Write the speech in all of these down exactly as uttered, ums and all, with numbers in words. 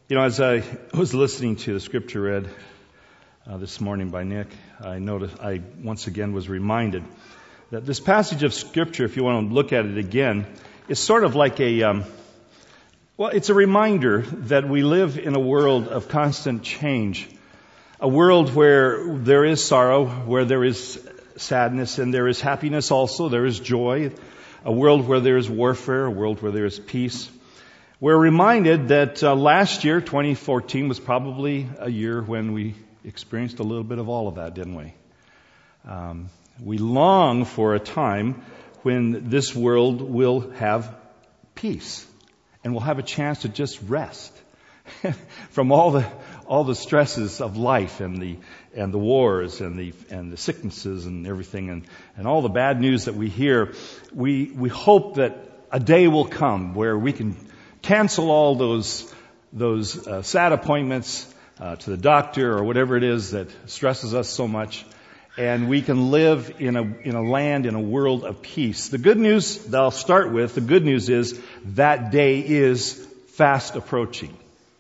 You know, as I was listening to the scripture read uh, this morning by Nick, I noticed, I once again was reminded that this passage of scripture, if you want to look at it again, is sort of like a, um, well, it's a reminder that we live in a world of constant change, a world where there is sorrow, where there is sadness, and there is happiness also, there is joy, a world where there is warfare, a world where there is peace. We're reminded that uh, last year, twenty fourteen, was probably a year when we experienced a little bit of all of that, didn't we? Um, we long for a time when this world will have peace and we'll have a chance to just rest from all the all the stresses of life and the and the wars and the and the sicknesses and everything and, and all the bad news that we hear. We we hope that a day will come where we can cancel all those those uh, sad appointments uh, to the doctor or whatever it is that stresses us so much, and we can live in a in a land, in a world of peace. The good news that I'll start with, the good news is that day is fast approaching.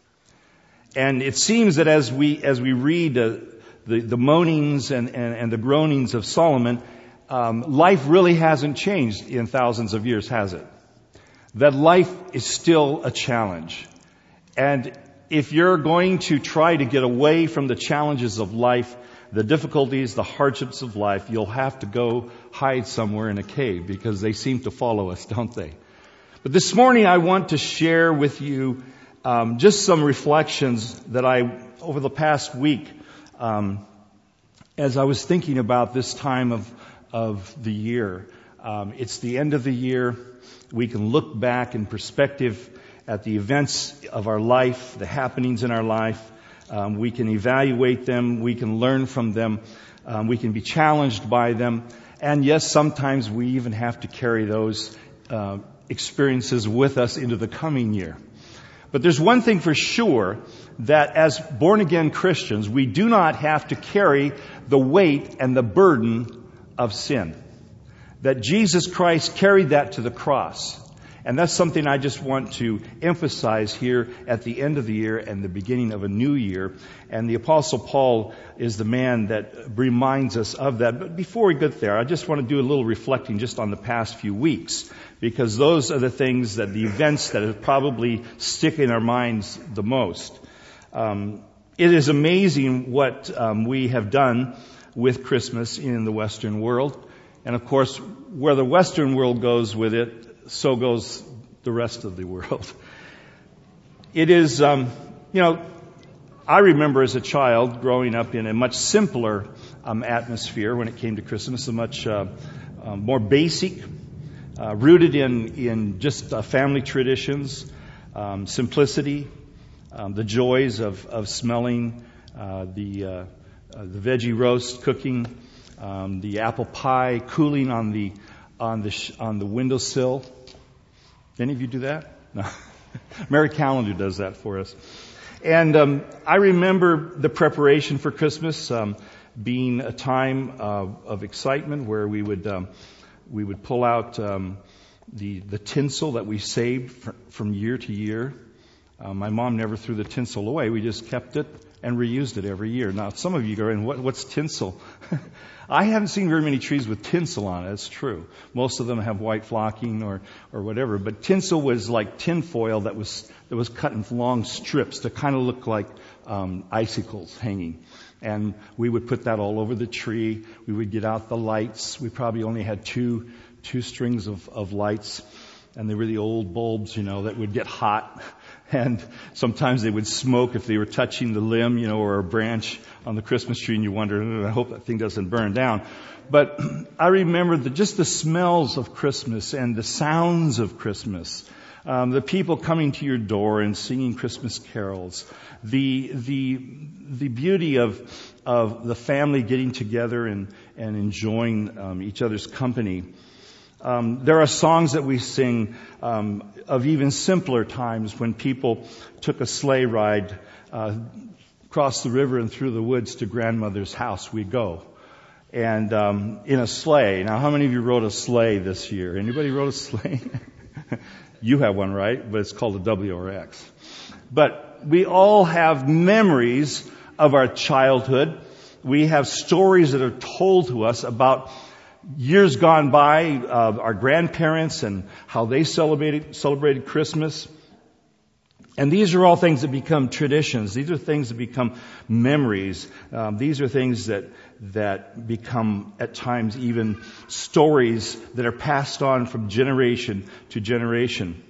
And it seems that as we as we read uh, the the moanings and, and, and the groanings of Solomon, um, life really hasn't changed in thousands of years, has it? That life is still a challenge. And if you're going to try to get away from the challenges of life, the difficulties, the hardships of life, you'll have to go hide somewhere in a cave because they seem to follow us, don't they? But this morning I want to share with you um, just some reflections that I, over the past week, um, as I was thinking about this time of, of the year. Um, it's the end of the year. We can look back in perspective at the events of our life, the happenings in our life. Um, we can evaluate them. We can learn from them. Um, we can be challenged by them. And yes, sometimes we even have to carry those uh, experiences with us into the coming year. But there's one thing for sure, that as born-again Christians, we do not have to carry the weight and the burden of sin. That Jesus Christ carried that to the cross. And that's something I just want to emphasize here at the end of the year and the beginning of a new year. And the Apostle Paul is the man that reminds us of that. But before we get there, I just want to do a little reflecting just on the past few weeks, because those are the things that the events that have probably stick in our minds the most. Um, it is amazing what um, we have done with Christmas in the Western world. And of course, where the Western world goes with it, so goes the rest of the world. It is, um, you know, I remember as a child growing up in a much simpler um, atmosphere when it came to Christmas, a much uh, uh, more basic, uh, rooted in, in just uh, family traditions, um, simplicity, um, the joys of, of smelling uh, the, uh, uh, the veggie roast cooking, Um, the apple pie cooling on the on the sh- on the windowsill. Any of you do that? No. Mary Callender does that for us. And um, I remember the preparation for Christmas um, being a time uh, of excitement where we would um, we would pull out um, the the tinsel that we saved fr- from year to year. Uh, my mom never threw the tinsel away. We just kept it and reused it every year. Now, some of you go in, what, what's tinsel? I haven't seen very many trees with tinsel on it. It's true. Most of them have white flocking or, or whatever. But tinsel was like tin foil that was that was cut in long strips to kind of look like um, icicles hanging. And we would put that all over the tree. We would get out the lights. We probably only had two two strings of, of lights. And they were the old bulbs, you know, that would get hot. And sometimes they would smoke if they were touching the limb, you know, or a branch on the Christmas tree, and you wonder, oh, I hope that thing doesn't burn down. But I remember the, just the smells of Christmas and the sounds of Christmas, um, the people coming to your door and singing Christmas carols, the the the beauty of of the family getting together and and enjoying um, each other's company. Um, there are songs that we sing um, of even simpler times when people took a sleigh ride uh, across the river and through the woods to grandmother's house. We go, and um, in a sleigh. Now, how many of you rode a sleigh this year? Anybody rode a sleigh? You have one, right? But it's called a W R X. But but we all have memories of our childhood. We have stories that are told to us about years gone by, uh, our grandparents and how they celebrated, celebrated Christmas. And these are all things that become traditions. These are things that become memories. Um, these are things that that become, at times, even stories that are passed on from generation to generation.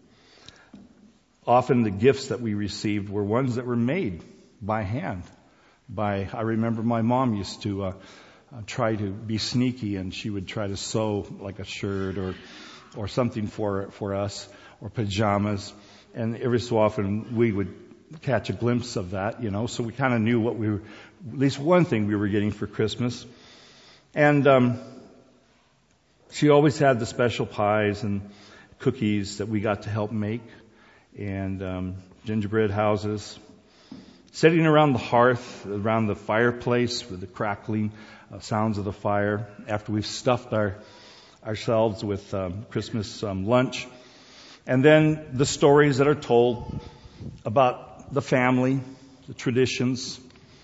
Often the gifts that we received were ones that were made by hand. By I remember my mom used to uh, uh, try to be sneaky, and she would try to sew like a shirt or or something for for us, or pajamas. And every so often we would catch a glimpse of that, you know, so we kind of knew what we were, at least one thing we were getting for Christmas. And um, she always had the special pies and cookies that we got to help make, and um, gingerbread houses. Sitting around the hearth, around the fireplace with the crackling uh, sounds of the fire after we've stuffed our ourselves with um, Christmas um, lunch. And then the stories that are told about the family, the traditions.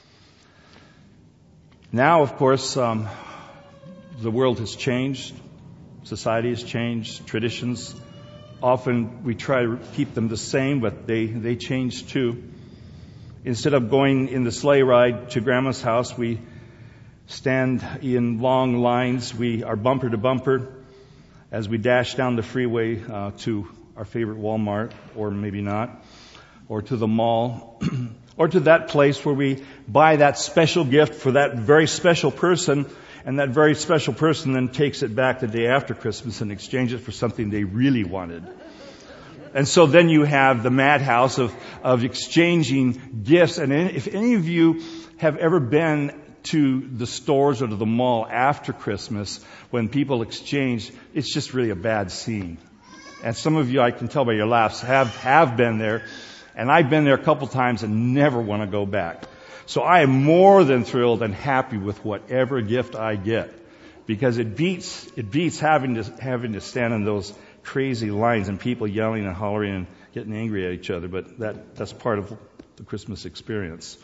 Now, of course, um, the world has changed. Society has changed. Traditions, often we try to keep them the same, but they, they change too. Instead of going in the sleigh ride to Grandma's house, we stand in long lines. We are bumper to bumper as we dash down the freeway uh, to our favorite Walmart, or maybe not, or to the mall, or to that place where we buy that special gift for that very special person, and that very special person then takes it back the day after Christmas and exchanges it for something they really wanted. And so then you have the madhouse of, of exchanging gifts. And if any of you have ever been to the stores or to the mall after Christmas when people exchange, it's just really a bad scene. And some of you, I can tell by your laughs, have, have been there. And I've been there a couple times and never want to go back. So I am more than thrilled and happy with whatever gift I get. Because it beats, it beats having to, having to stand in those crazy lines and people yelling and hollering and getting angry at each other. But that, that's part of the Christmas experience.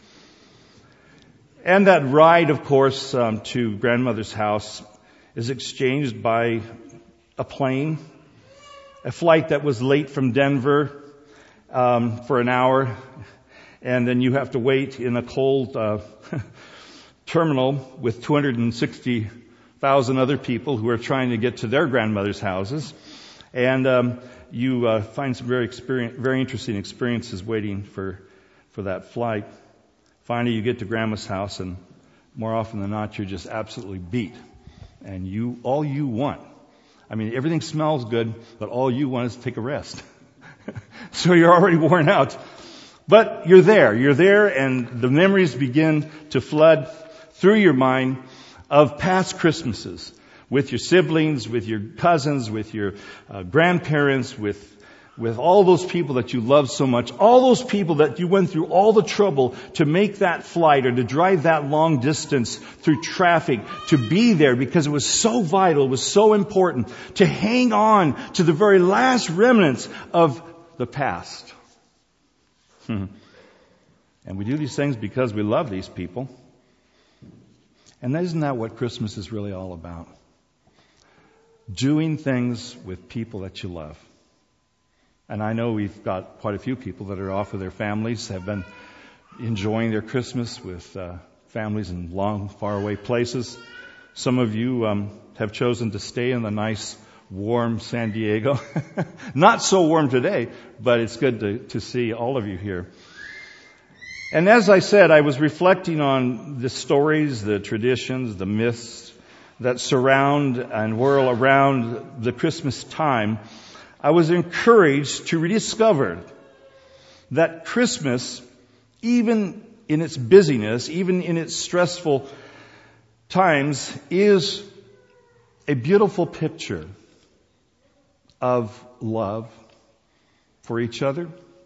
And that ride, of course, um, to grandmother's house is exchanged by a plane. A flight that was late from Denver um, for an hour, and then you have to wait in a cold uh, terminal with two hundred sixty thousand other people who are trying to get to their grandmother's houses, and um, you uh, find some very experience, very interesting experiences waiting for for that flight. Finally, you get to Grandma's house, and more often than not, you're just absolutely beat, and you all you want. I mean, everything smells good, but all you want is to take a rest. So you're already worn out. But you're there. You're there, and the memories begin to flood through your mind of past Christmases with your siblings, with your cousins, with your uh, grandparents, with with all those people that you love so much, all those people that you went through all the trouble to make that flight or to drive that long distance through traffic, to be there because it was so vital, it was so important, to hang on to the very last remnants of the past. And we do these things because we love these people. And isn't that what Christmas is really all about? Doing things with people that you love. And I know we've got quite a few people that are off with their families, have been enjoying their Christmas with uh, families in long, faraway places. Some of you um, have chosen to stay in the nice, warm San Diego. Not so warm today, but it's good to, to see all of you here. And as I said, I was reflecting on the stories, the traditions, the myths that surround and whirl around the Christmas time. I was encouraged to rediscover that Christmas, even in its busyness, even in its stressful times, is a beautiful picture of love for each other.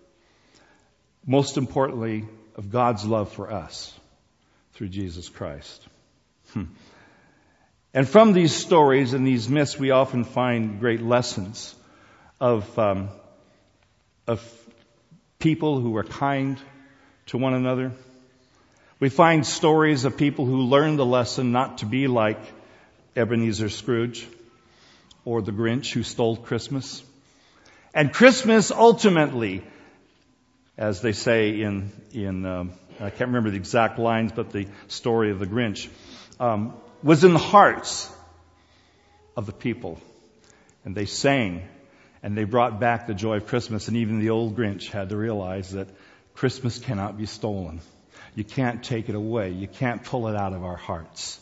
Most importantly, of God's love for us through Jesus Christ. Hmm. And from these stories and these myths, we often find great lessons of um, of people who were kind to one another. We find stories of people who learned the lesson not to be like Ebenezer Scrooge or the Grinch who stole Christmas. And Christmas ultimately, as they say in, in um, I can't remember the exact lines, but the story of the Grinch, um, was in the hearts of the people. And they sang, and they brought back the joy of Christmas. And even the old Grinch had to realize that Christmas cannot be stolen. You can't take it away. You can't pull it out of our hearts.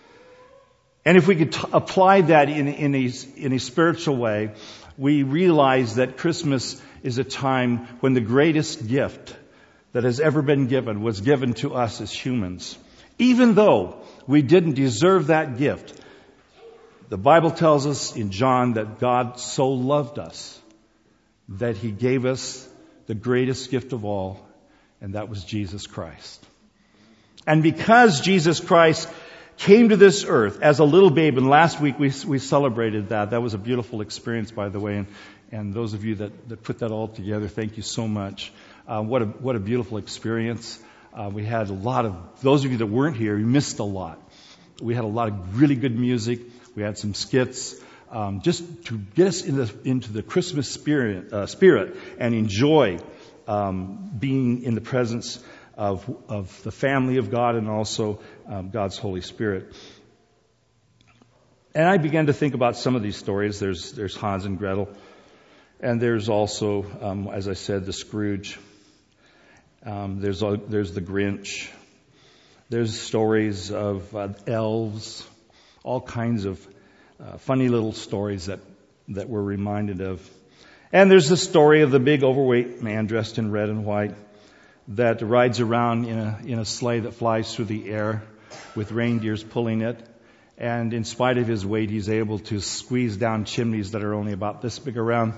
And if we could t- apply that in, in, a, in a spiritual way, we realize that Christmas is a time when the greatest gift that has ever been given was given to us as humans. Even though we didn't deserve that gift, the Bible tells us in John that God so loved us that He gave us the greatest gift of all, and that was Jesus Christ. And because Jesus Christ came to this earth as a little babe, and last week we we celebrated that. That was a beautiful experience, by the way, and, and those of you that, that put that all together, thank you so much. Uh, what a what a beautiful experience. Uh, we had a lot of, those of you that weren't here, you missed a lot. We had a lot of really good music. We had some skits, um, just to get us in the, into the Christmas spirit, uh, spirit and enjoy um, being in the presence of, of the family of God and also um, God's Holy Spirit. And I began to think about some of these stories. There's there's Hans and Gretel, and there's also, um, as I said, the Scrooge. Um, there's there's the Grinch. There's stories of uh, elves, all kinds of uh, funny little stories that that we're reminded of. And there's the story of the big overweight man dressed in red and white that rides around in a in a sleigh that flies through the air with reindeers pulling it. And in spite of his weight, he's able to squeeze down chimneys that are only about this big around.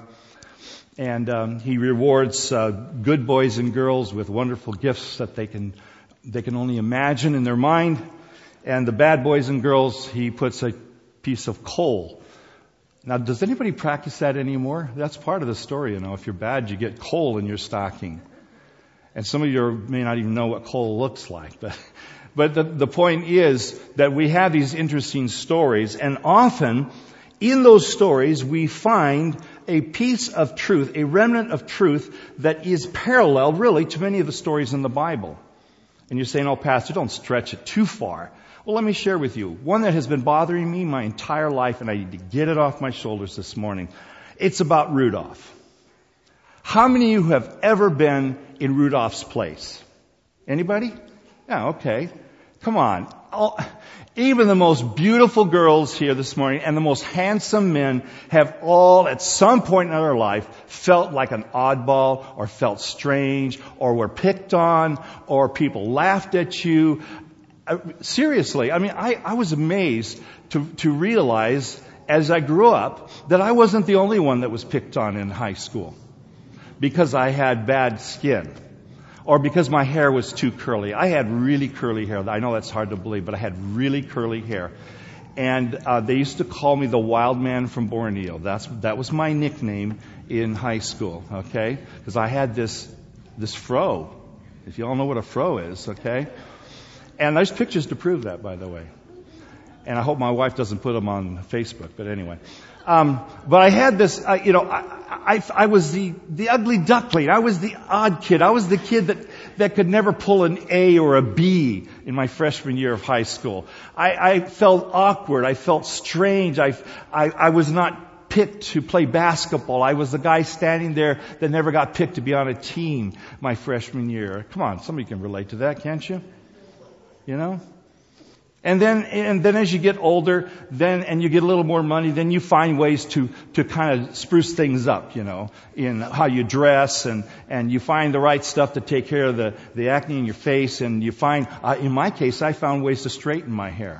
And um, he rewards uh, good boys and girls with wonderful gifts that they can they can only imagine in their mind. And the bad boys and girls, he puts a piece of coal. Now, does anybody practice that anymore? That's part of the story, you know. If you're bad, you get coal in your stocking. And some of you may not even know what coal looks like. But, but the, the point is that we have these interesting stories. And often, in those stories, we find a piece of truth, a remnant of truth that is parallel, really, to many of the stories in the Bible. And you're saying, oh, Pastor, don't stretch it too far. Well, let me share with you one that has been bothering me my entire life, and I need to get it off my shoulders this morning. It's about Rudolph. How many of you have ever been in Rudolph's place? Anybody? Yeah, okay. Come on. All, even the most beautiful girls here this morning and the most handsome men have all, at some point in their life, felt like an oddball or felt strange or were picked on or people laughed at you. Uh, seriously, I mean, I, I was amazed to, to realize as I grew up that I wasn't the only one that was picked on in high school because I had bad skin or because my hair was too curly. I had really curly hair. I know that's hard to believe, but I had really curly hair. And uh, they used to call me the wild man from Borneo. That's that was my nickname in high school, okay? Because I had this this fro. If you all know what a fro is, okay? And there's pictures to prove that, by the way. And I hope my wife doesn't put them on Facebook, but anyway. Um, but I had this, uh, you know, I, I, I was the, the ugly duckling. I was the odd kid. I was the kid that, that could never pull an A or a B in my freshman year of high school. I, I felt awkward. I felt strange. I, I, I was not picked to play basketball. I was the guy standing there that never got picked to be on a team my freshman year. Come on, somebody can relate to that, can't you? You know? And then, and then as you get older, then, and you get a little more money, then you find ways to, to kind of spruce things up, you know, in how you dress and, and you find the right stuff to take care of the, the acne in your face. And you find, uh, in my case, I found ways to straighten my hair.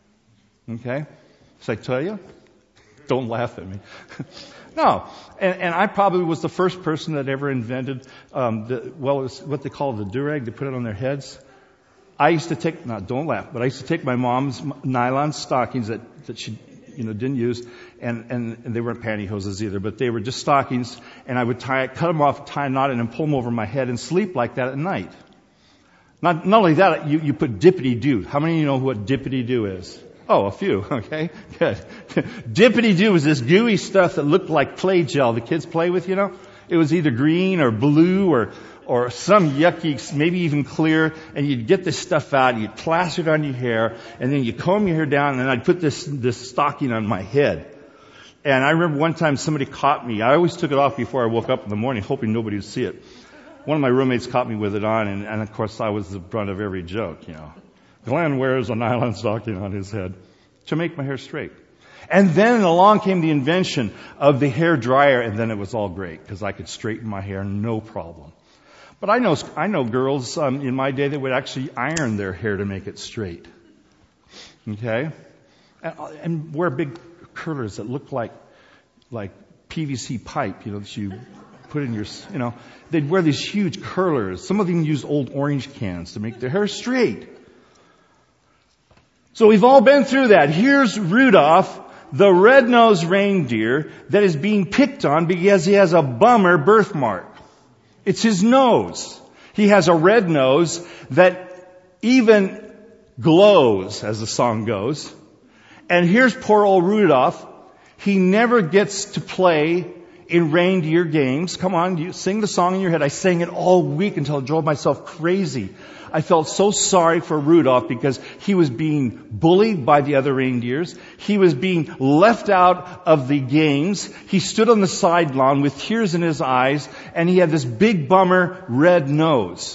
Okay? Should I tell you? Don't laugh at me. No. And, and I probably was the first person that ever invented, um, the, well, it was what they call the do-rag. They put it on their heads. I used to take, now don't laugh, but I used to take my mom's nylon stockings that, that she you know, didn't use, and, and, and they weren't pantyhoses either, but they were just stockings, and I would tie it, cut them off, tie a knot in, and pull them over my head and sleep like that at night. Not, not only that, you, you put dippity-doo. How many of you know what dippity-doo is? Oh, a few. Okay, good. Dippity-doo was this gooey stuff that looked like play gel the kids play with, you know? It was either green or blue or or some yucky, maybe even clear, and you'd get this stuff out, and you'd plaster it on your hair, and then you comb your hair down, and then I'd put this this stocking on my head. And I remember one time somebody caught me. I always took it off before I woke up in the morning, hoping nobody would see it. One of my roommates caught me with it on, and, and of course I was the brunt of every joke, you know. Glenn wears a nylon stocking on his head to make my hair straight. And then along came the invention of the hair dryer, and then it was all great, because I could straighten my hair no problem. But I know I know girls um, in my day that would actually iron their hair to make it straight. Okay? And, and wear big curlers that look like like P V C pipe, you know, that you put in your, you know. They'd wear these huge curlers. Some of them used old orange cans to make their hair straight. So we've all been through that. Here's Rudolph, the red-nosed reindeer that is being picked on because he has a bummer birthmark. It's his nose. He has a red nose that even glows, as the song goes. And here's poor old Rudolph. He never gets to play in reindeer games. Come on, you sing the song in your head. I sang it all week until I drove myself crazy. I felt so sorry for Rudolph because he was being bullied by the other reindeers. He was being left out of the games. He stood on the sideline with tears in his eyes, and he had this big bummer red nose.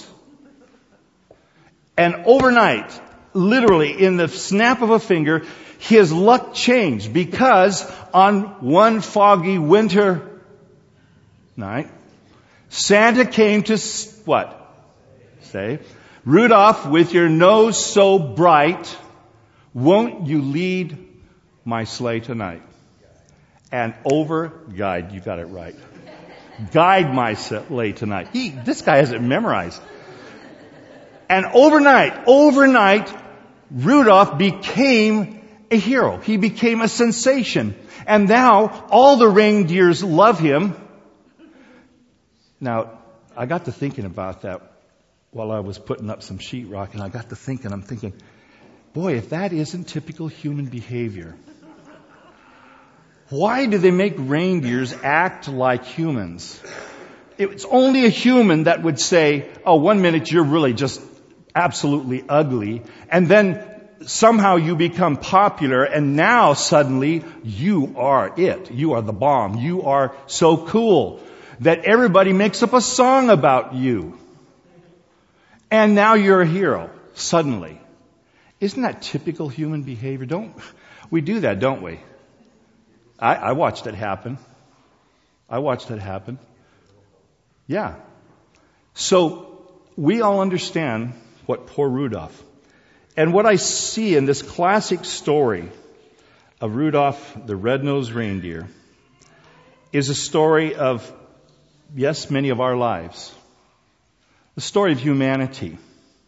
And overnight, literally in the snap of a finger, his luck changed, because on one foggy winter night, Santa came to what? Say, Rudolph, with your nose so bright, won't you lead my sleigh tonight? And over, guide, you got it right. Guide my sleigh tonight. He, this guy has it memorized. And overnight, overnight, Rudolph became a hero. He became a sensation. And now all the reindeers love him. Now, I got to thinking about that while I was putting up some sheetrock, and I got to thinking, I'm thinking, boy, if that isn't typical human behavior, why do they make reindeers act like humans? It's only a human that would say, oh, one minute you're really just absolutely ugly, and then somehow you become popular, and now suddenly you are it. You are the bomb. You are so cool that everybody makes up a song about you. And now you're a hero, suddenly. Isn't that typical human behavior? Don't we do that, don't we? I, I watched it happen. I watched it happen. Yeah. So we all understand what poor Rudolph. And what I see in this classic story of Rudolph, the red-nosed reindeer, is a story of, yes, many of our lives. The story of humanity.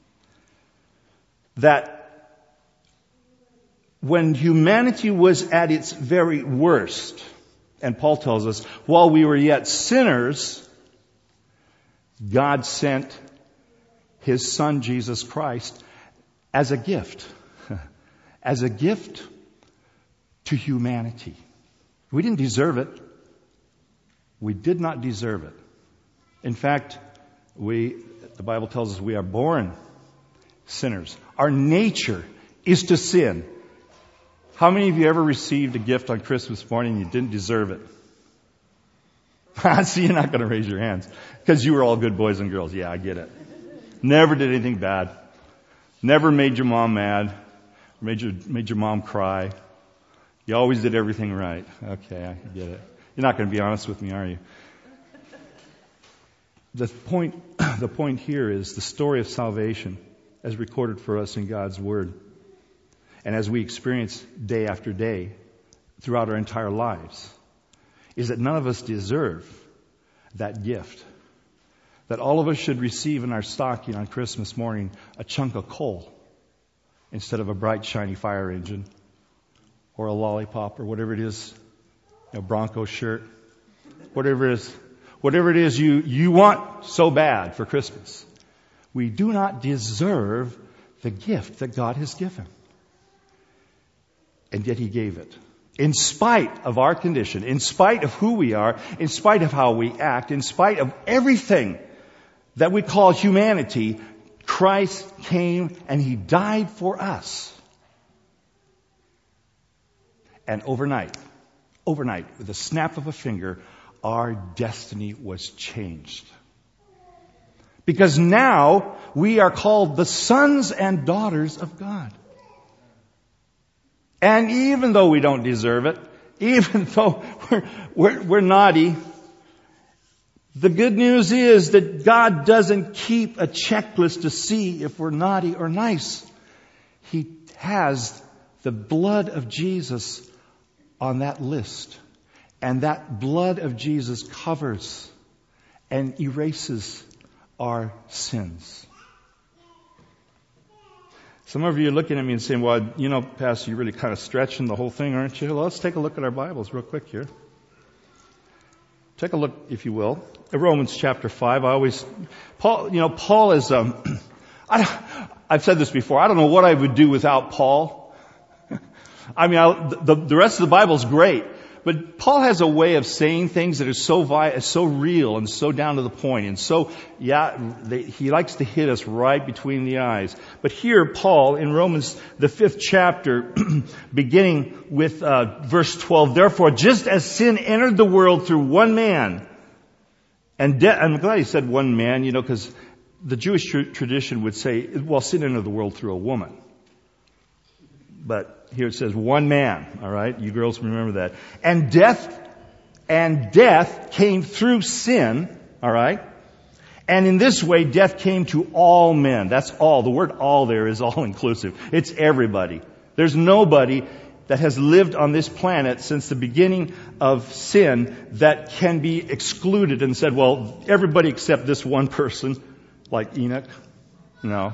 That when humanity was at its very worst, and Paul tells us, while we were yet sinners, God sent His Son, Jesus Christ, as a gift. As a gift to humanity. We didn't deserve it. We did not deserve it. In fact, we, the Bible tells us we are born sinners. Our nature is to sin. How many of you ever received a gift on Christmas morning and you didn't deserve it? See, you're not going to raise your hands because you were all good boys and girls. Yeah, I get it. Never did anything bad. Never made your mom mad. Made your, made your mom cry. You always did everything right. Okay, I get it. You're not going to be honest with me, are you? The point, the point here is the story of salvation as recorded for us in God's Word. And as we experience day after day throughout our entire lives, is that none of us deserve that gift. That all of us should receive in our stocking on Christmas morning a chunk of coal instead of a bright, shiny fire engine or a lollipop or whatever it is, a Bronco shirt, whatever it is, whatever it is you, you want so bad for Christmas. We do not deserve the gift that God has given. And yet He gave it. In spite of our condition, in spite of who we are, in spite of how we act, in spite of everything that we call humanity, Christ came and He died for us. And overnight, overnight, with a snap of a finger, our destiny was changed. Because now we are called the sons and daughters of God. And even though we don't deserve it, even though we're, we're, we're naughty, the good news is that God doesn't keep a checklist to see if we're naughty or nice. He has the blood of Jesus on that list. And that blood of Jesus covers and erases our sins. Some of you are looking at me and saying, well, you know, Pastor, you're really kind of stretching the whole thing, aren't you? Well, let's take a look at our Bibles real quick here. Take a look, if you will, at Romans chapter five. I always, Paul, you know, Paul is, um, I, I've said this before, I don't know what I would do without Paul. I mean, I, the, the rest of the Bible is great. But Paul has a way of saying things that are so vi- so real and so down to the point. And so, yeah, they, he likes to hit us right between the eyes. But here, Paul, in Romans, the fifth chapter, beginning with uh, verse twelve, therefore, just as sin entered the world through one man, and de- I'm glad he said one man, you know, because the Jewish tr- tradition would say, well, sin entered the world through a woman. But here it says one man, all right? You girls remember that. And death, and death came through sin, all right? And in this way, death came to all men. That's all. The word all there is all inclusive. It's everybody. There's nobody that has lived on this planet since the beginning of sin that can be excluded and said, well, everybody except this one person, like Enoch. No.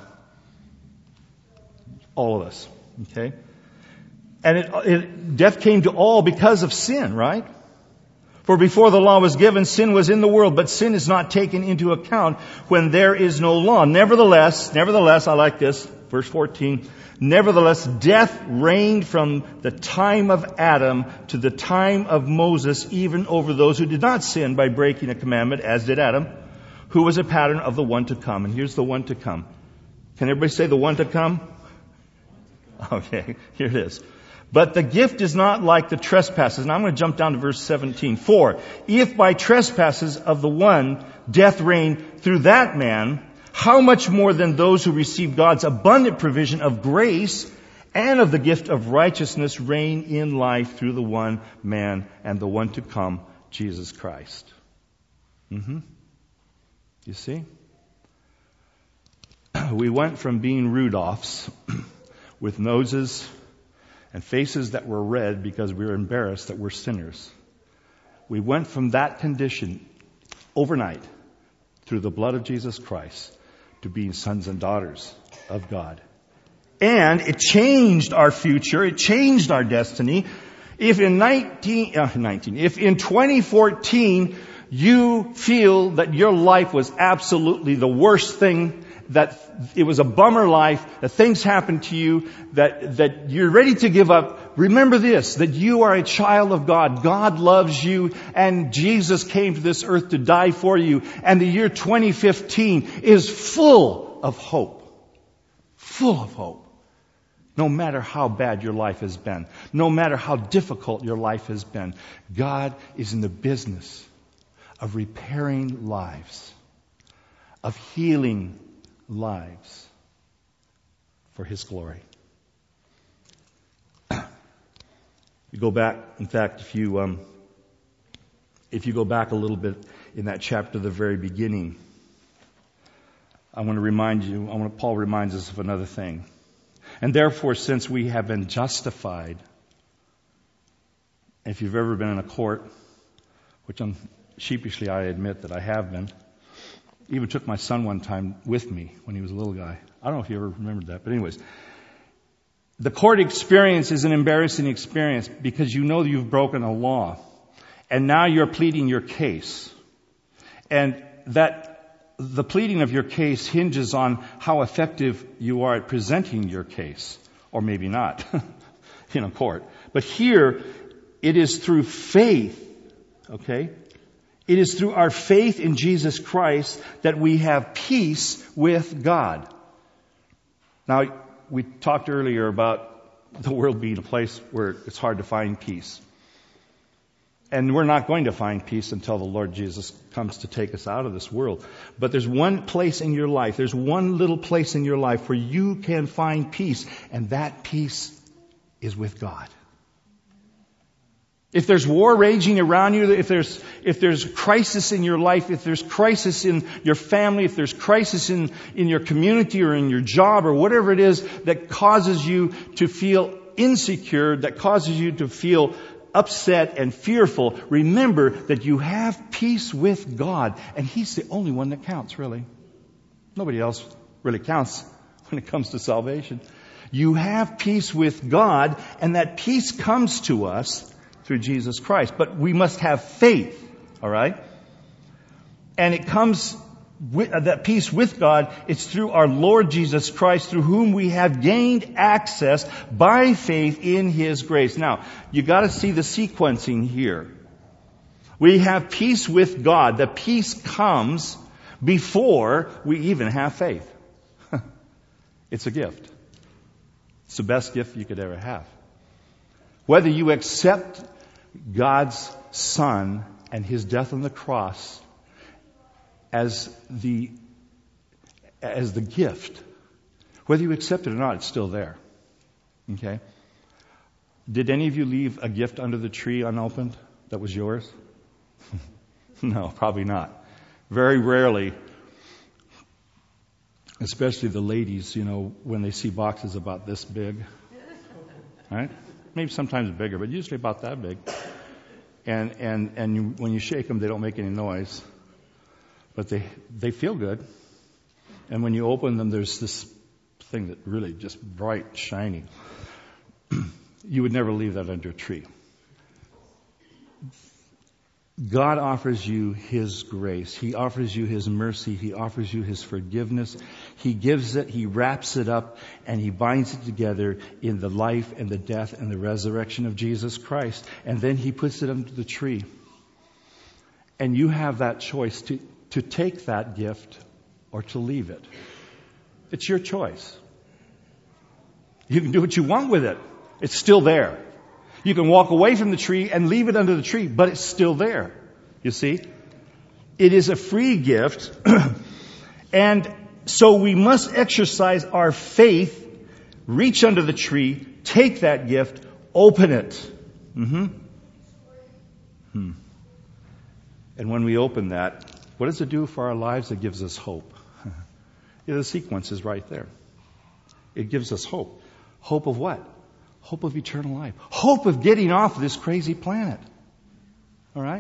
All of us. Okay? And it, it, death came to all because of sin, right? For before the law was given, sin was in the world, but sin is not taken into account when there is no law. Nevertheless, nevertheless, I like this, verse fourteen, nevertheless, death reigned from the time of Adam to the time of Moses, even over those who did not sin by breaking a commandment, as did Adam, who was a pattern of the one to come. And here's the one to come. Can everybody say the one to come? Okay, here it is. But the gift is not like the trespasses. Now I'm going to jump down to verse seventeen. For if by trespasses of the one death reigned through that man, how much more than those who receive God's abundant provision of grace and of the gift of righteousness reign in life through the one man and the one to come, Jesus Christ. Mm-hmm. You see? We went from being Rudolphs with noses and faces that were red because we were embarrassed that we're sinners. We went from that condition overnight through the blood of Jesus Christ to being sons and daughters of God. And it changed our future. It changed our destiny. If in nineteen, uh, nineteen, if in twenty fourteen you feel that your life was absolutely the worst thing, that it was a bummer life, that things happened to you, that, that you're ready to give up, remember this, that you are a child of God. God loves you, and Jesus came to this earth to die for you. And the year twenty fifteen is full of hope. Full of hope. No matter how bad your life has been, no matter how difficult your life has been, God is in the business of repairing lives, of healing lives for His glory. You go back, in fact, if you um, if you go back a little bit in that chapter, the very beginning, I want to remind you, I want Paul reminds us of another thing. And therefore, since we have been justified, if you've ever been in a court, which I'm sheepishly I admit that I have been, even took my son one time with me when he was a little guy. I don't know if you ever remembered that, but anyways, The court experience is an embarrassing experience because you know you've broken a law. And now you're pleading your case. And that the pleading of your case hinges on how effective you are at presenting your case. Or maybe not in a court. But here, it is through faith, okay? It is through our faith in Jesus Christ that we have peace with God. Now, we talked earlier about the world being a place where it's hard to find peace. And we're not going to find peace until the Lord Jesus comes to take us out of this world. But there's one place in your life, there's one little place in your life where you can find peace. And that peace is with God. If there's war raging around you, if there's, if there's crisis in your life, if there's crisis in your family, if there's crisis in, in your community or in your job or whatever it is that causes you to feel insecure, that causes you to feel upset and fearful, remember that you have peace with God. And He's the only one that counts, really. Nobody else really counts when it comes to salvation. You have peace with God, and that peace comes to us through Jesus Christ. But we must have faith, all right? And it comes with uh, that peace with God. It's through our Lord Jesus Christ, through whom we have gained access by faith in His grace. Now, you got to see the sequencing here. We have peace with God. The peace comes before we even have faith. It's a gift. It's the best gift you could ever have. Whether you accept God's Son and His death on the cross as the, as the gift, whether you accept it or not, it's still there. Okay? Did any of you leave a gift under the tree unopened that was yours? No, probably not. Very rarely, especially the ladies, you know, when they see boxes about this big, right? Maybe sometimes bigger, but usually about that big. And and and you, when you shake them, they don't make any noise, but they they feel good. And when you open them, there's this thing that really just bright, shiny. You would never leave that under a tree. God offers you His grace. He offers you His mercy. He offers you His forgiveness. He gives it, He wraps it up, and He binds it together in the life and the death and the resurrection of Jesus Christ. And then He puts it under the tree. And you have that choice to, to take that gift or to leave it. It's your choice. You can do what you want with it. It's still there. You can walk away from the tree and leave it under the tree, but it's still there. You see? It is a free gift. And so we must exercise our faith, reach under the tree, take that gift, open it. Mm-hmm. Hmm. And when we open that, what does it do for our lives? It gives us hope. Yeah, the sequence is right there. It gives us hope. Hope of what? Hope of eternal life. Hope of getting off this crazy planet. All right?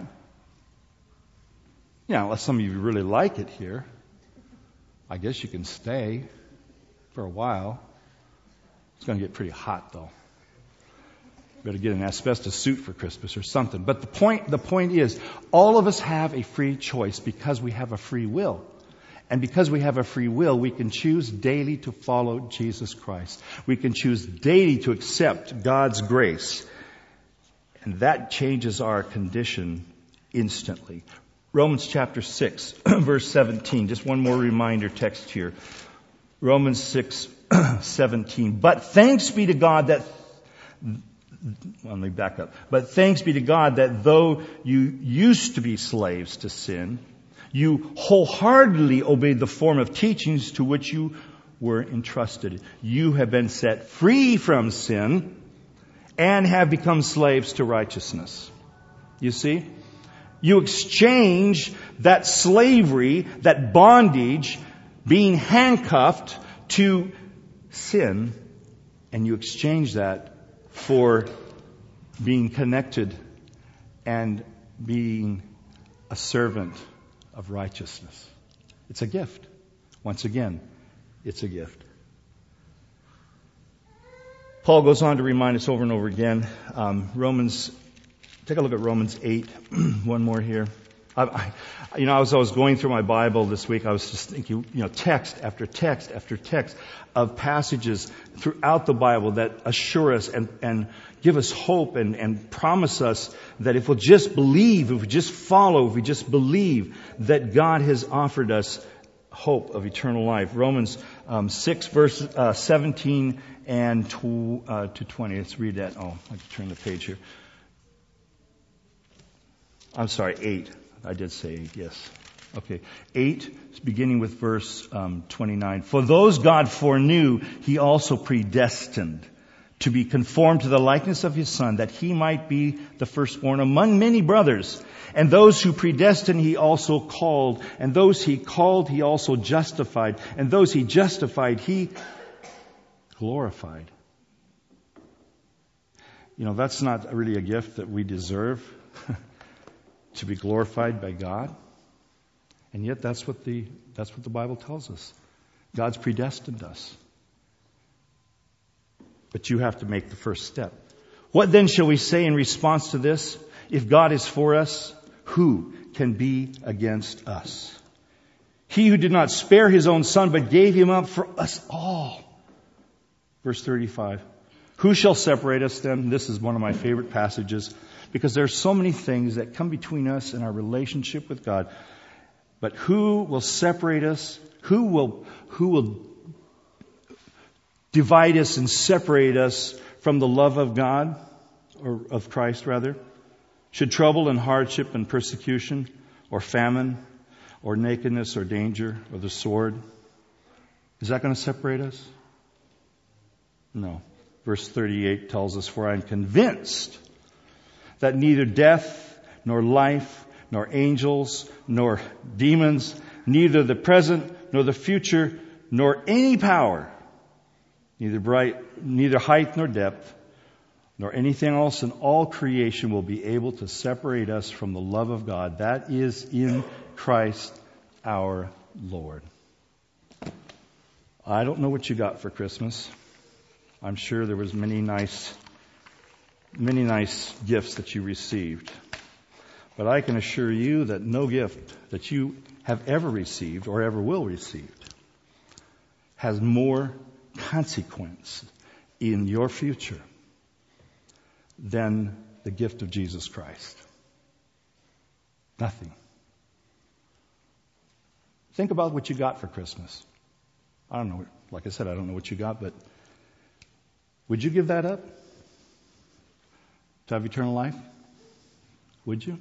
Yeah, unless some of you really like it here, I guess you can stay for a while. It's going to get pretty hot, though. Better get an asbestos suit for Christmas or something. But the point, the point is, all of us have a free choice because we have a free will. And because we have a free will, we can choose daily to follow Jesus Christ. We can choose daily to accept God's grace. And that changes our condition instantly. Romans chapter six, verse seventeen. Just one more reminder text here. Romans six, seventeen. But thanks be to God that... Let me back up. But thanks be to God that though you used to be slaves to sin, you wholeheartedly obeyed the form of teachings to which you were entrusted. You have been set free from sin and have become slaves to righteousness. You see? You exchange that slavery, that bondage, being handcuffed to sin, and you exchange that for being connected and being a servant of righteousness. It's a gift. Once again, it's a gift. Paul goes on to remind us over and over again. Um, Romans, take a look at Romans eight. One more here. I, I, you know, as I was going through my Bible this week, I was just thinking, you know, text after text after text of passages throughout the Bible that assure us and, and give us hope and, and promise us that if we'll just believe, if we just follow, if we just believe that God has offered us hope of eternal life. Romans um, six, verse uh, seventeen and to, uh, to twenty. Let's read that. Oh, I have to turn the page here. I'm sorry, eight. I did say eight, yes. Okay. Eight, beginning with verse um, twenty-nine. For those God foreknew, He also predestined to be conformed to the likeness of His Son, that He might be the firstborn among many brothers. And those who predestined, He also called. And those He called, He also justified. And those He justified, He glorified. You know, that's not really a gift that we deserve. To be glorified by God. And yet that's what the that's what the Bible tells us. God's predestined us. But you have to make the first step. What then shall we say in response to this? If God is for us, who can be against us? He who did not spare His own Son, but gave Him up for us all. Verse thirty-five. Who shall separate us then? This is one of my favorite passages. Because there are so many things that come between us and our relationship with God. But who will separate us? Who will, who will divide us and separate us from the love of God, or of Christ rather? Should trouble and hardship and persecution, or famine, or nakedness, or danger, or the sword, is that going to separate us? No. Verse thirty-eight tells us, for I am convinced that neither death, nor life, nor angels, nor demons, neither the present, nor the future, nor any power, neither bright, neither height nor depth, nor anything else in all creation will be able to separate us from the love of God that is in Christ our Lord. I don't know what you got for Christmas. I'm sure there was many nice Many nice gifts that you received. But I can assure you that no gift that you have ever received or ever will receive has more consequence in your future than the gift of Jesus Christ. Nothing. Think about what you got for Christmas. I don't know. Like I said, I don't know what you got, but would you give that up? To have eternal life? Would you?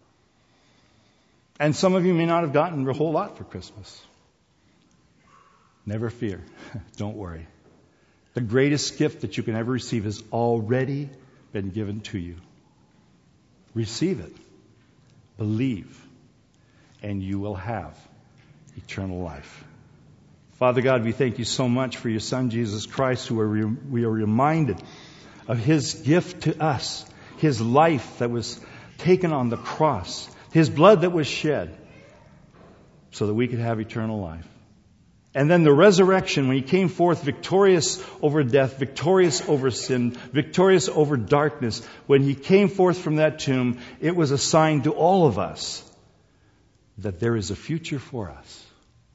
And some of you may not have gotten a whole lot for Christmas. Never fear. Don't worry. The greatest gift that you can ever receive has already been given to you. Receive it. Believe. And you will have eternal life. Father God, we thank you so much for your Son, Jesus Christ, who are re- we are reminded of His gift to us. His life that was taken on the cross. His blood that was shed so that we could have eternal life. And then the resurrection when He came forth victorious over death, victorious over sin, victorious over darkness. When He came forth from that tomb, it was a sign to all of us that there is a future for us.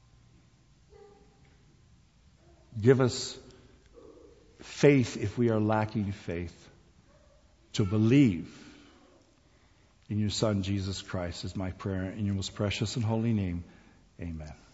Give us faith if we are lacking faith. To believe in your Son, Jesus Christ, is my prayer in your most precious and holy name. Amen.